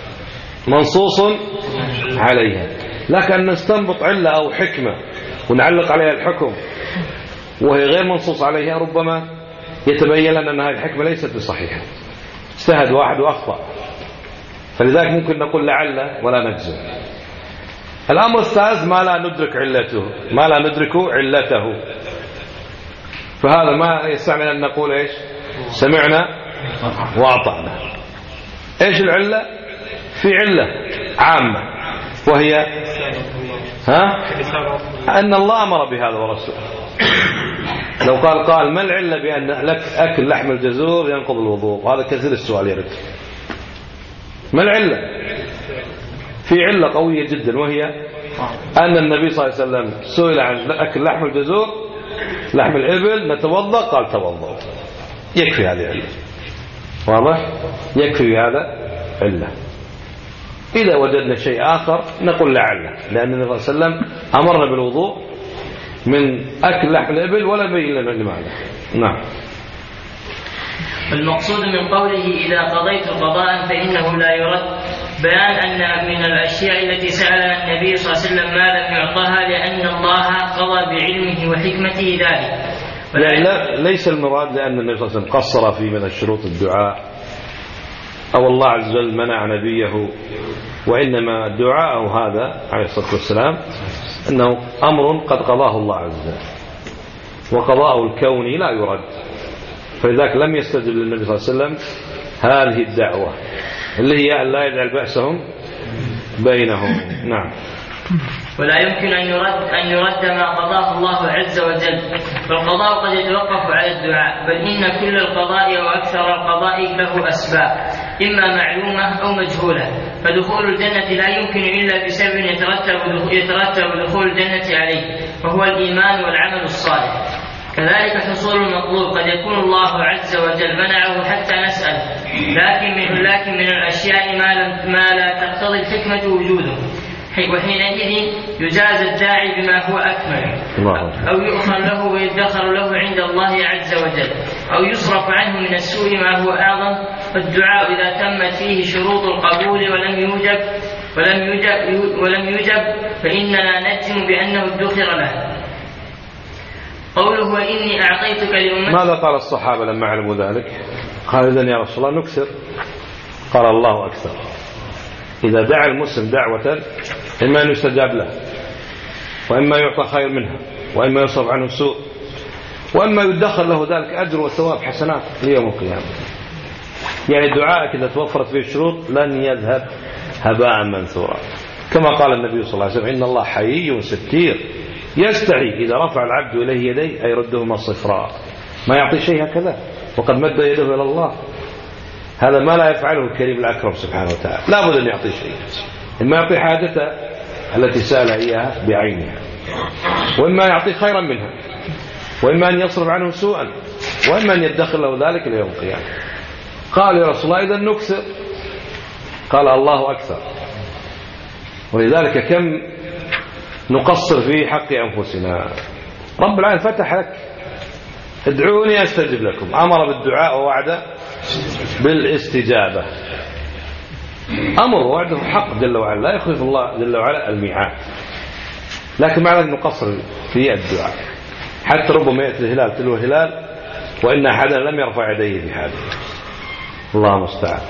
منصوص عليها، لكن نستنبط علة أو حكمة ونعلق عليها الحكم وهي غير منصوص عليها، ربما يتبين لنا أن هذه الحكمة ليست بصحيحة، اجتهد واحد وأخطأ، فلذلك ممكن نقول لعل ولا نجزم. الأمر الثالث ما لا ندرك علته، ما لا ندرك علته، فهذا ما يستعمل أن نقول إيش سمعنا وأطعنا. إيش العلة؟ في علة عامة وهي أن الله أمر بهذا ورسوله. لو قال ما العلة بأن لك أكل لحم الجزور ينقض الوضوء، هذا كثير السؤال يرد. ما العلة؟ في علة قوية جدا وهي أن النبي صلى الله عليه وسلم سئل عن أكل لحم الجزور لحم الإبل نتوضأ، قال توضأ. يكفي هذه علة، واضح؟ يكفي هذا علة. إذا وجدنا شيء آخر نقول لعله، لأن النبي صلى الله عليه وسلم أمرنا بالوضوء من أكل لحم الإبل ولا بين لنا لماذا. نعم. المقصود من قوله إذا قضيت قضاء فإنه لا يرد، بيان أن من الأشياء التي سألها النبي صلى الله عليه وسلم ما لم يعطها لأن الله قضى بعلمه وحكمته ذلك. لا ليس المراد لأن النبي صلى الله عليه وسلم قصر في من الشروط الدعاء أو الله عز وجل منع نبيه، وإنما الدعاء هذا عليه الصلاة والسلام أنه أمر قد قضاه الله عز وجل، وقضاءه الكوني لا يرد، فلذلك لم يستجب للنبي صلى الله عليه وسلم هذه الدعوة، اللي هي أن لا يجعل بأسهم بينهم. نعم. ولا يمكن أن يرد ما قضاه الله عز وجل، فالقضاء قد يتوقف على الدعاء، بل إن كل القضاء وأكثر القضاء له أسباب إما معلومة أو مجهولة، فدخول الجنة لا يمكن إلا بسبب يترتب دخول الجنة عليه، وهو الإيمان والعمل الصالح. كذلك حصول المطلوب قد يكون الله عز وجل منعه حتى نسأل، لكن من الأشياء ما لا تقتضي الحكمة وجوده، وحينئذ يجاز الداعي بما هو أكمل، أو يؤخر له ويدخر له عند الله عز وجل، أو يصرف عنه من السوء ما هو أعظم. فالدعاء إذا تمت فيه شروط القبول ولم يجب فإننا نجزم بأنه ادخر له. قوله وإني أعطيتك لأمتي، ماذا قال الصحابة لما علموا ذلك؟ قال إذن يا رسول الله نكثر. قال الله أكثر. إذا دعا المسلم دعوة إما أن يستجاب له، وإما يعطى خير منها، وإما يصرف عنه سوء، وإما يدخل له ذلك أجر وثواب حسنات ليوم القيامة. يعني دعائك إذا توفرت فيه الشروط لن يذهب هباء منثورا، كما قال النبي صلى الله عليه وسلم إن الله حيي ستير يستحي إذا رفع العبد إليه يديه أي ردهما صفراء، ما يعطي شيء هكذا وقد مد يده إلى الله. هذا ما لا يفعله الكريم الأكرم سبحانه وتعالى، لا بد أن يعطي شيء، إما يعطي حاجته التي سأل إياها بعينها، وإما يعطي خيرا منها، وإما أن يصرف عنه سوءا، وإما أن يدخل له ذلك ليوم القيامة. قال يا رسول الله إذا نكثر. قال الله أكثر. ولذلك كم نقصر في حق أنفسنا. رب العالمين فتح لك ادعوني أستجب لكم، أمر بالدعاء ووعد بالاستجابة، أمر ووعد حق جل وعلا، لا يخلف الله جل وعلا الميعاد. لكن مع ذلك نقصر في الدعاء، حتى ربما يأتي الهلال تلو الهلال وإن أحدا لم يرفع يديه في حاله. الله المستعان.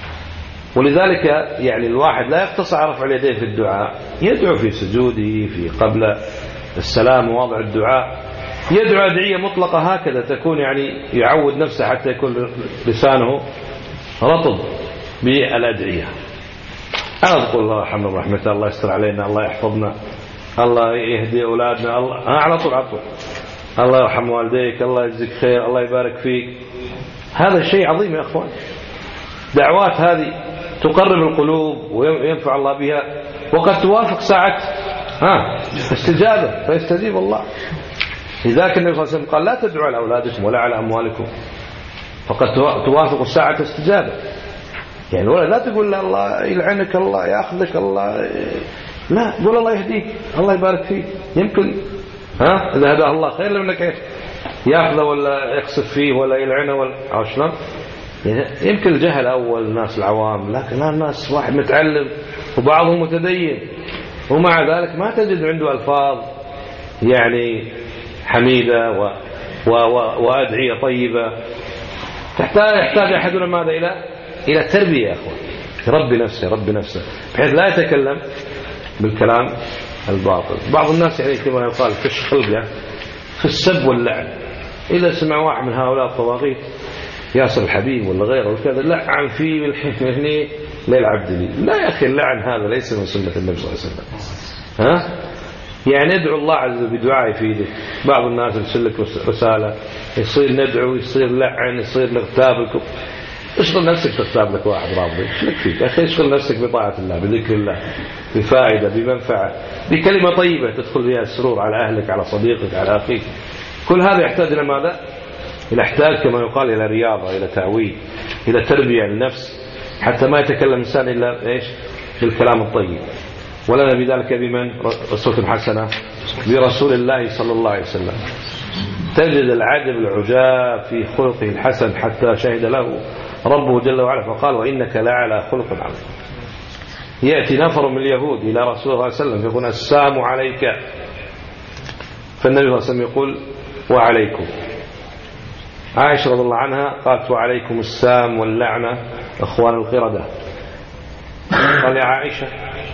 ولذلك يعني الواحد لا يقتصر على رفع اليدين في الدعاء، يدعو في سجوده، في قبل السلام ووضع الدعاء، يدعو أدعية مطلقة هكذا تكون يعني يعود نفسه حتى يكون لسانه رطب بالأدعية. أنا أقول الله يرحمنا ورحمته، الله يستر علينا، الله يحفظنا، الله يهدي أولادنا، الله على طول الله يرحم والديك، الله يجزيك خير، الله يبارك فيك. هذا شيء عظيم يا أخوان. دعوات هذه تقرب القلوب وينفع الله بها، وقد توافق ساعة استجابة فيستجيب الله. لذلك النبي صلى الله عليه وسلم قال لا تدعوا على أولادكم ولا على أموالكم، فقد توافق الساعة استجابة. يعني ولا لا تقول الله يلعنك، الله يأخذك، الله لا، قول الله يهديك، الله يبارك فيك. يمكن إذا هداه الله خير لو انك يأخذه ولا يقصف فيه ولا يلعنه ولا شلون. يمكن الجهل أول الناس العوام، لكن الناس واحد متعلم وبعضهم متدين ومع ذلك ما تجد عنده ألفاظ يعني حميدة وأدعية طيبة. يحتاج أحدنا ماذا إلى تربية يا أخوان، ربي نفسه بحيث لا يتكلم بالكلام الباطل. بعض الناس يعني كما يقال كش خلقه في السب واللعن. إذا سمع واحد من هؤلاء الطواغيت ياسر الحبيب ولا غيره وكذا لعن فيه والحين لا العبد لي، لا يا أخي، اللعن هذا ليس من سنة النبي صلى الله عليه وسلم. يعني ادعو الله عز وجل بدعاء يفيدك. بعض الناس يرسل لك رسالة يصير ندعو، يصير لعن، يصير نغتاب لكم. اشغل نفسك تغتاب لك واحد راضي، ايش لك فيك يا أخي؟ اشغل نفسك بطاعة الله، بذكر الله، بفائدة، بمنفعة، بكلمة طيبة تدخل بها السرور على أهلك، على صديقك، على أخيك. كل هذا يحتاج إلى ماذا؟ يحتاج كما يقال إلى رياضة، إلى تعويد، إلى تربية للنفس، حتى ما يتكلم الإنسان إلا إيش؟ بالكلام الطيب. ولنا بذلك بمن؟ أسوة حسنة برسول الله صلى الله عليه وسلم. تجد العجب العجاب في خلقه الحسن حتى شهد له ربه جل وعلا فقال وإنك لعلى خلق عظيم. يأتي نفر من اليهود إلى رسول الله صلى الله عليه وسلم يقول السلام عليك، فالنبي صلى الله عليه وسلم يقول وعليكم. عائشة رضي الله عنها قالت وعليكم السام واللعنة أخوان القردة. قال يا عائشة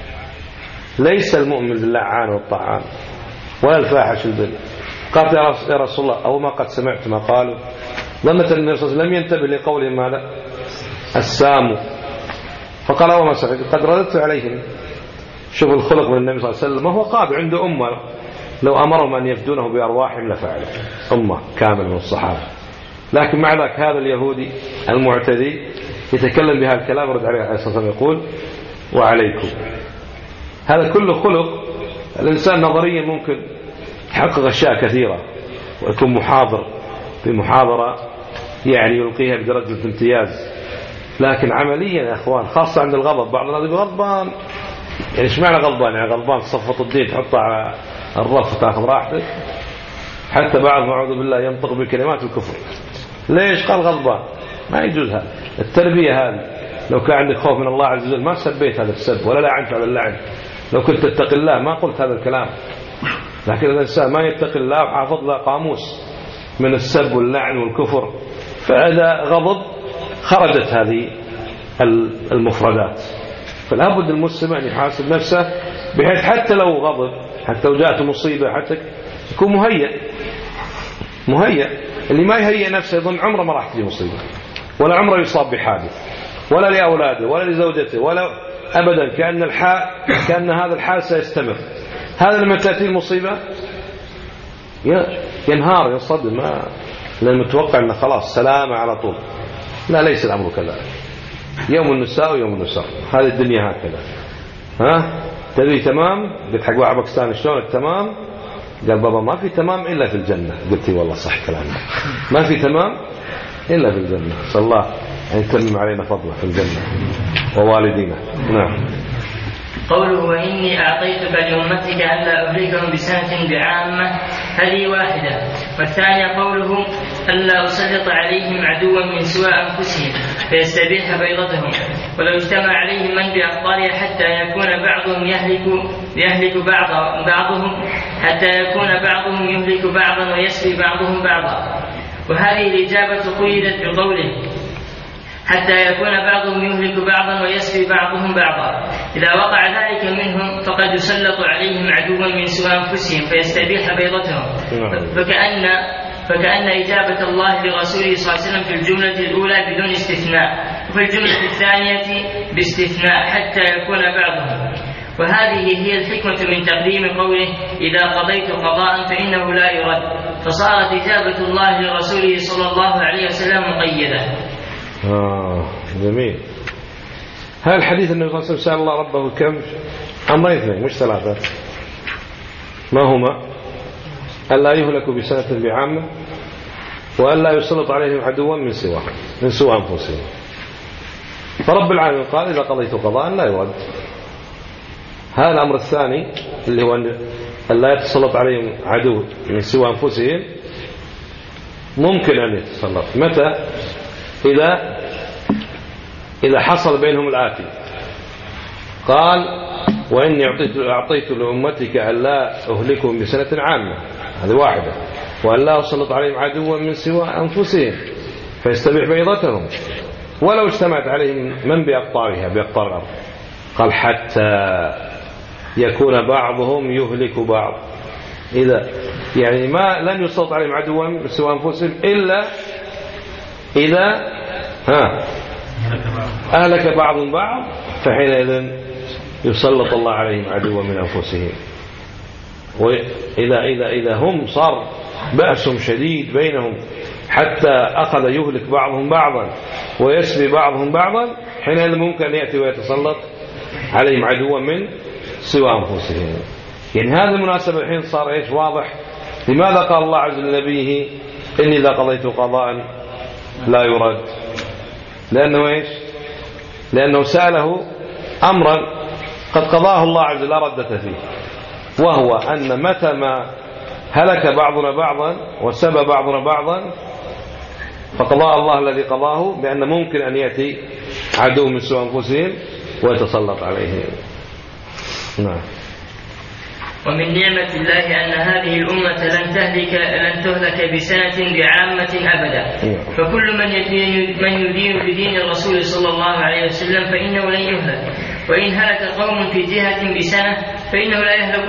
ليس المؤمن باللعان والطعان ولا الفاحش البذيء. قالت يا رسول الله أو ما قد سمعت ما قالوا. ظنت النبي صلى الله عليه وسلم لم ينتبه لقوله ماذا؟ السام فقال وما سمعت قد رددت عليهم. شوف الخلق من النبي صلى الله عليه وسلم، وهو قاضي عنده أمة لو أمرهم أن يفدونه بأرواحهم لفعله، أمة كامل من الصحابة. لكن مع ذلك هذا اليهودي المعتدي يتكلم بهذا الكلام، رد عليه الصلاة والسلام يقول وعليكم. هذا كله خلق. الإنسان نظريا ممكن يحقق أشياء كثيرة ويكون محاضر في محاضرة يعني يلقيها بدرجة امتياز، لكن عمليا يا أخوان خاصة عند الغضب، بعض الناس غضبان، يعني ايش معنى غضبان؟ يعني غضبان صفة الدين تحطها على الرف تاخذ راحتك. حتى بعض أعوذ بالله ينطق بكلمات الكفر. ليش قال غضبان؟ ما يجوز هذا. التربية هذه لو كان عندك خوف من الله عز وجل ما سبيت هذا السب ولا لعنت على اللعن. لو كنت تتقي الله ما قلت هذا الكلام. لكن الإنسان ما يتقي الله وحافظ له قاموس من السب واللعن والكفر، فإذا غضب خرجت هذه المفردات. فلا بد المسلم أن يحاسب نفسه بحيث حتى لو غضب، حتى لو جاءت مصيبة، حتى يكون مهيئ. اللي ما يهيئ نفسه يظن عمره ما راح تجي مصيبة، ولا عمره يصاب بحادث، ولا لأولاده ولا لزوجته، ولا أبدا، كأن هذا الحال سيستمر. هذا لما تأتي المصيبة ينهار يصدم، لأن متوقع أنه خلاص سلامة على طول. لا، ليس الأمر كذلك. يوم النساء ويوم النساء، هذه الدنيا هكذا. تدري تمام؟ قلت حق واحد باكستاني شلون التمام؟ قال بابا ما في تمام إلا في الجنة. قلت والله صح كلامك، ما في تمام إلا في الجنة. صلى الله أن يتمم علينا فضله في الجنة ووالدينا. نعم. قوله وإني أعطيتك لأمتك ألا أهلكهم بسنة بعامة، هذه واحدة. والثانية قوله ألا أسلط عليهم عدوا من سوى أنفسهم فيستبيح بيضتهم، ولو اجتمع عليهم من بأخطارها حتى يكون بعضهم يهلك بعضهم، حتى يكون بعضهم يهلك بعضا ويسري بعضهم بعضا. وهذه الإجابة قيدت بقوله حتى يكون بعضهم يهلك بعضا ويسري بعضهم بعضا. إذا وقع ذلك منهم فقد يسلط عليهم عدوا من سوى أنفسهم فيستبيح بيضتهم. فكأن إجابة الله لرسوله صلى الله عليه وسلم في الجملة الأولى بدون استثناء، وفي الجملة الثانية باستثناء حتى يكون بعضهم. وهذه هي الحكمة من تقديم قوله إذا قضيت قضاء فإنه لا يرد، فصارت إجابة الله لرسوله صلى الله عليه وسلم مقيدة. جميل. هذا الحديث النبي صلى الله عليه وسلم سأل الله ربه كم؟ أمرين اثنين مش ثلاثة. ما هما؟ ألا يهلكوا بسنة بعامة، وألا يسلط عليهم عدوا من سوى أنفسهم. فرب العالمين قال إذا قضيت قضاء لا يرد. هذا الأمر الثاني اللي هو أن لا يتسلط عليهم عدو من سوى أنفسهم، ممكن أن يتسلط. متى؟ إذا حصل بينهم الآتي. قال وإني أعطيت لأمتك ألا أهلكهم بسنة عامة، هذه واحدة، وألا أسلط عليهم عدوا من سوى أنفسهم فيستبيح بيضتهم، ولو اجتمعت عليهم من بأقطار الأرض. قال حتى يكون بعضهم يهلك بعض. إذا يعني ما لن يسلط عليهم عدوا من سوى أنفسهم إلا إذا أهلك بعضهم بعض، فحينئذ يسلط الله عليهم عدوا من أنفسهم. وإذا هم صار بأسهم شديد بينهم حتى أخذ يهلك بعضهم بعضا ويسري بعضهم بعضا، حينئذ ممكن أن يأتي ويتسلط عليهم عدوا من سوى أنفسهم. يعني هذه المناسبة الحين صار إيش واضح لماذا قال الله عز وجل لنبيه إني إذا قضيت قضاء لا يرد. لأنه إيش؟ لأنه سأله أمرا قد قضاه الله عز وجل لا ردة فيه، وهو أن متى ما هلك بعضنا بعضا وسبى بعضنا بعضا فقضاء الله الذي قضاه بأن ممكن أن يأتي عدو من سوى أنفسهم ويتسلط عليهم. نعم. ومن نعمة الله أن هذه الأمة لن تهلك بسنة بعامة أبدا. فكل من يدين بدين الرسول صلى الله عليه وسلم فإنه لن يهلك. وإن هلك قوم في جهة بسنة فإنه لا يهلك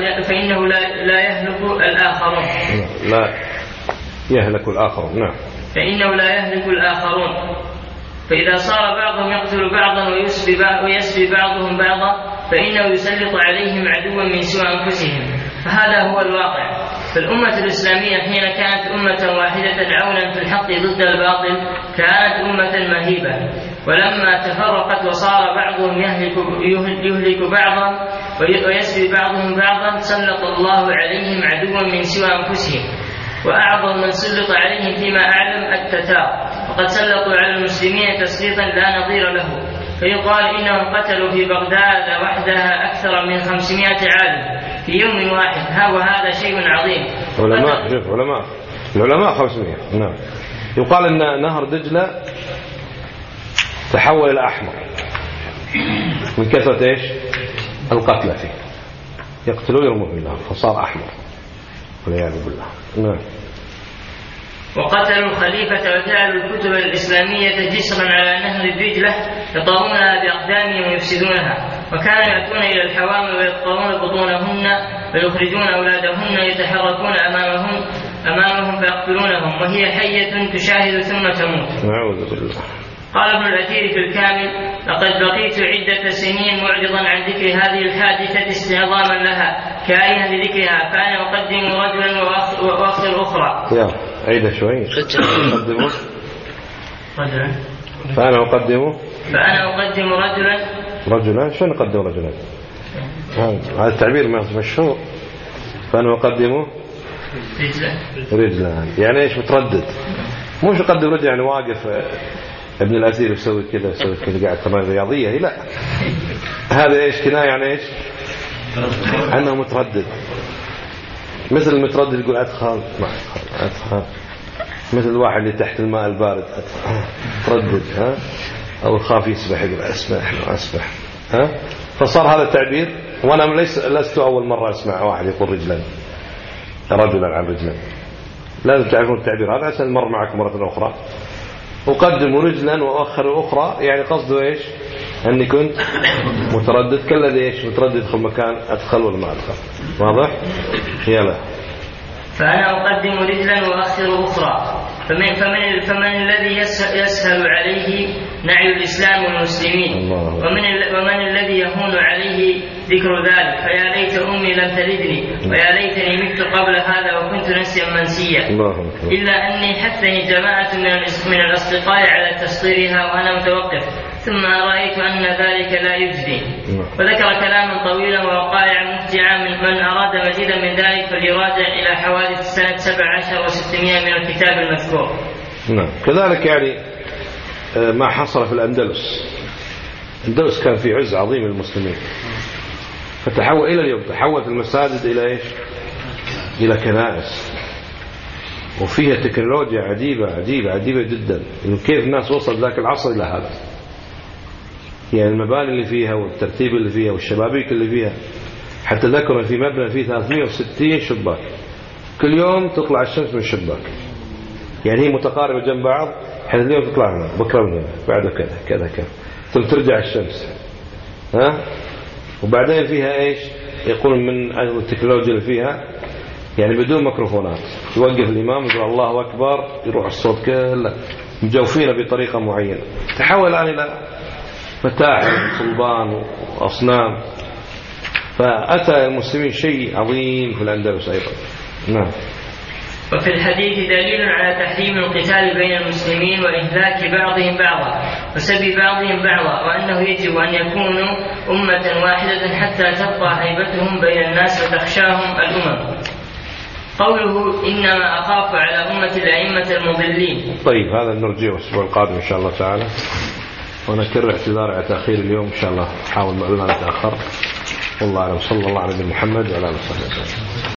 الآخرون. لا يهلك الآخرون. نعم. فإنه لا يهلك الآخرون. فإذا صار بعضهم يقتل بعضا ويسبي بعضهم بعضا فإنه يسلط عليهم عدوا من سوى أنفسهم. فهذا هو الواقع. فالأمة الإسلامية حين كانت أمة واحدة عونا في الحق ضد الباطل كانت أمة مهيبة، ولما تفرقت وصار بعضهم يهلك بعضا ويسبي بعضهم بعضا سلط الله عليهم عدوا من سوى أنفسهم. وأعظم من سلط عليهم فيما أعلم التتار، وقد سلطوا على المسلمين تسليطا لا نظير له. فيقال إنهم قتلوا في بغداد وحدها أكثر من 500 عالم في يوم واحد، وهذا شيء عظيم. العلماء 500. نعم. يقال أن نهر دجلة تحول إلى أحمر من كثرة إيش؟ القتلى فيه، يقتلون يرمون بالله فصار أحمر والعياذ بالله. نعم. وقتلوا الخليفة وجعلوا الكتب الإسلامية جسرا على نهر دجلة يطارونها بأقدامهم ويفسدونها، وكانوا يأتون إلى الحوامل ويقطعون بطونهن ويخرجون أولادهن يتحركون أمامهم فيقتلونهم وهي حية تشاهد ثم تموت. نعوذ بالله. قال ابن الأثير في الكامل: لقد بقيت عدة سنين معرضا عن ذكر هذه الحادثة استعظاما لها كارها لذكرها، فأنا أقدم رجلا وأؤخر أخرى. عيد شوي. أقدمه رجلا. فأنا أقدم رجلا. شو نقدم رجلا؟ هذا التعبير مشهور. فأنا أقدم رجلا يعني إيش؟ متردد. مش أقدم رجل يعني واقف ابن الأثير يسوي كذا قاعد تمارين رياضية. لا، هذا إيش؟ كناية يعني إيش؟ أنه متردد. مثل المتردد يقول أدخل ما أدخل، مثل الواحد اللي تحت الماء البارد تردد أو خاف يسبح يقول أسبح. فصار هذا التعبير. وأنا لست أول مرة أسمع واحد يقول رجلا عن رجلا. لازم تعرفون التعبير هذا عشان مر معكم مرة أخرى. أقدم رجلا وأؤخر أخرى يعني قصده إيش؟ أني كنت متردد كالذي إيش؟ متردد يدخل مكان أدخل ولا ما أدخل. واضح؟ يلا. فأنا أقدم رجلا وأؤخر أخرى. فمن الذي يسهل عليه نعي الإسلام والمسلمين، ومن الذي يهون عليه ذكر ذلك. فيا ليت أمي لم تلدني، ويا ليتني مت قبل هذا وكنت نسيا منسيا. إلا أني حثني جماعة من الأصدقاء على تسطيرها وأنا متوقف، ثم رأيت أن ذلك لا يجدي. وذكر كلاما طويلا ووقائع مفجعة. من أراد مزيدا من ذلك فليراجع إلى حوادث سنة 17 و600 من الكتاب المذكور. نعم. كذلك يعني ما حصل في الأندلس. الأندلس كان في عز عظيم للمسلمين، فتحول إلى اليوم تحولت المساجد إلى إيش؟ إلى كنائس، وفيها تكنولوجيا عجيبة جدا. كيف الناس وصل ذاك العصر إلى هذا؟ يعني المباني اللي فيها والترتيب اللي فيها والشبابيك اللي فيها. حتى ذكروا في مبنى فيه 360 شباك، كل يوم تطلع الشمس من الشباك. يعني هي متقاربة جنب بعض، حتى اليوم تطلع هنا بكرة من هنا بعده كذا ثم ترجع الشمس. وبعدين فيها إيش؟ يقول من التكنولوجيا اللي فيها يعني بدون ميكروفونات، يوقف الإمام يقول الله أكبر، يروح الصوت كله مجوفينه بطريقة معينة. تحول الآن إلى متاحف صلبان وأصنام. فأتى المسلمين شيء عظيم في الأندلس أيضا. نعم. وفي الحديث دليل على تحريم القتال بين المسلمين وإهلاك بعضهم بعضا وسبي بعضهم بعضا، وأنه يجب أن يكونوا أمة واحدة حتى تبقى هيبتهم بين الناس وتخشاهم الأمم. قوله إنما أخاف على أمة الأئمة المضلين. طيب هذا نرجعه الأسبوع القادم إن شاء الله تعالى، ونكرر اعتذار على تأخير اليوم إن شاء الله. حاول ما نتأخر. والله أعلم. صلى الله على محمد وعلى آله وصحبه وسلم.